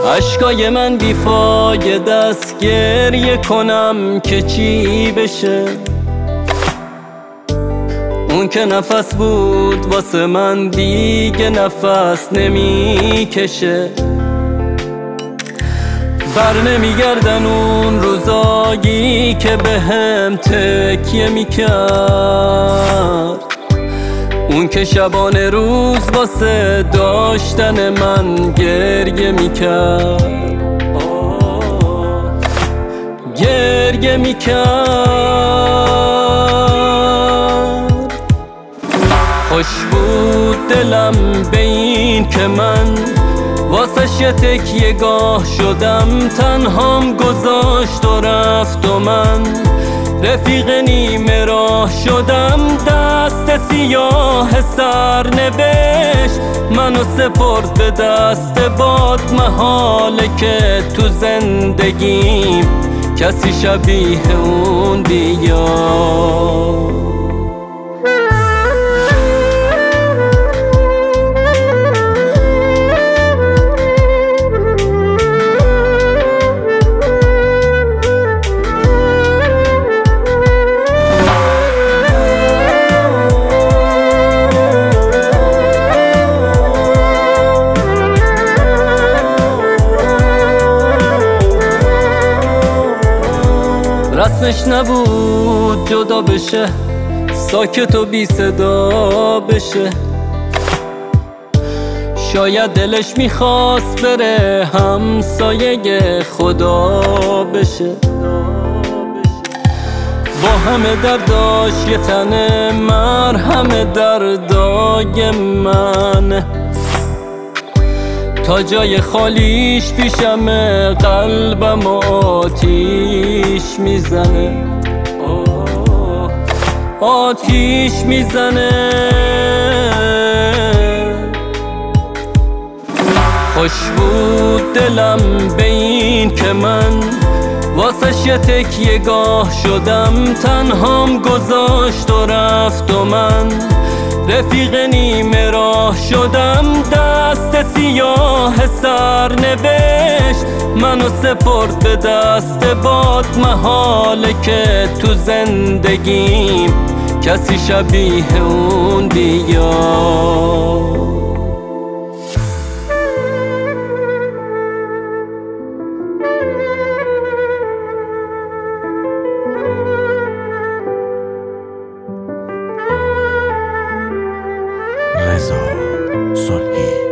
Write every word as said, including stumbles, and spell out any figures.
عشقای من بیفایده است، گریه کنم که چی بشه. اون که نفس بود واسه من دیگه نفس نمیکشه. بر نمیگردن اون روزایی که به هم تکیه میکرد. اون که شبانه روز واسه داشتن من گریه میکرد، گریه میکرد. خوش بود دلم به این که من واسه یه تکیه گاه شدم. تنهام گذاشت و رفت و من رفیق نیمه راه شدم. دست سیاه سرنوشت منو سپرد به دست باد. محاله که تو زندگیم کسی شبیه اون بیاد. رسمش نبود جدا بشه، ساکت و بی صدا بشه. شاید دلش میخواست بره همسایه خدا بشه. با همه درداش یه تنه مرهم دردای من. تا جای خالیش پیشمه قلبم آتیش میزنه، آتیش میزنه. خوش بود دلم به این که من واسه یه تکیه گاه شدم. تنهام گذاشت و رفت و من رفیق نیمه راه شدم. دست سیاه سرنوشت منو سپرد به دست باد. محاله که تو زندگیم کسی شبیه اون بیاد. رضا صلحی